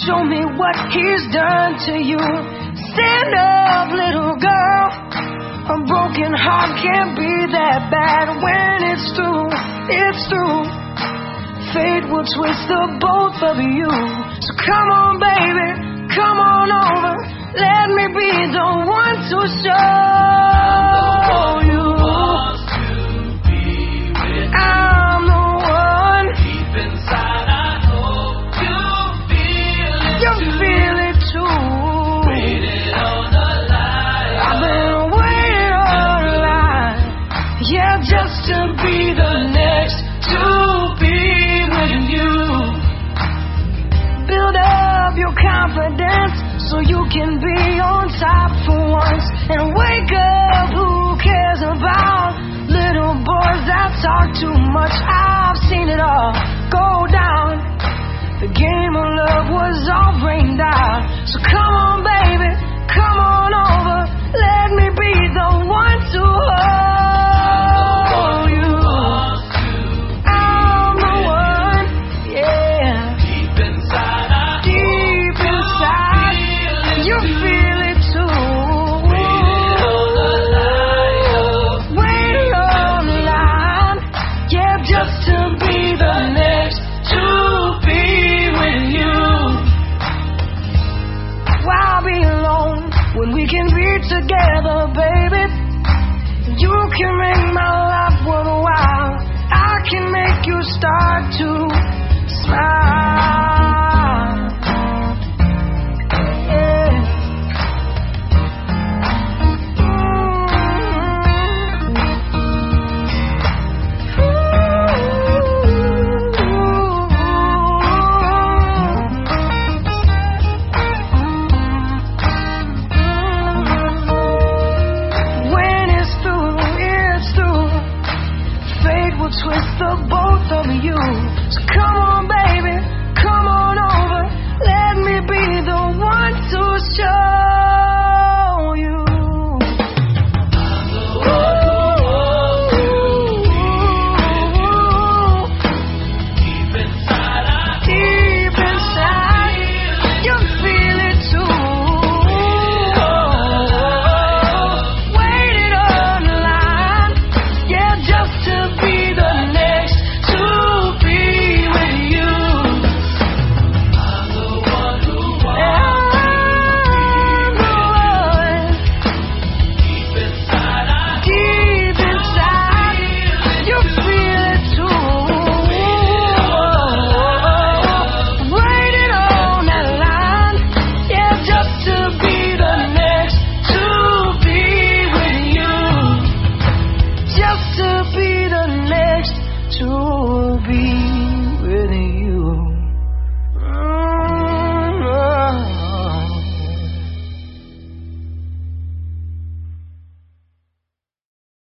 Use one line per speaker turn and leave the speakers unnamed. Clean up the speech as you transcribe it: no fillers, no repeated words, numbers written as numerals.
Show me what he's done to you. Stand up, little girl. A broken heart can't be that bad. When it's through, it's through. Fate will twist the both of you. So come on, baby, come on over. Let me be the one to show you. I'm the one.
Deep inside, I hope you feel it.
You feel it too.
Waited on the line.
I've been waiting on the line. Yeah, just to be the next to be with you. Build up your confidence so you can be on top for once. And wake up, who cares about little boys that talk too much? I've seen it all go down. The game of love was all rained out. So come on, baby, come on over. Let me be the one to hold you. I'm the one, yeah.
Deep inside, I
Deep inside, you feel it too. Waiting on the line, yeah, just to be the next to be with you. Why be alone when we can be together, baby? You can make my life worthwhile. I can make you start to smile. Yeah. When it's through, it's through. Fate will twist the both of you.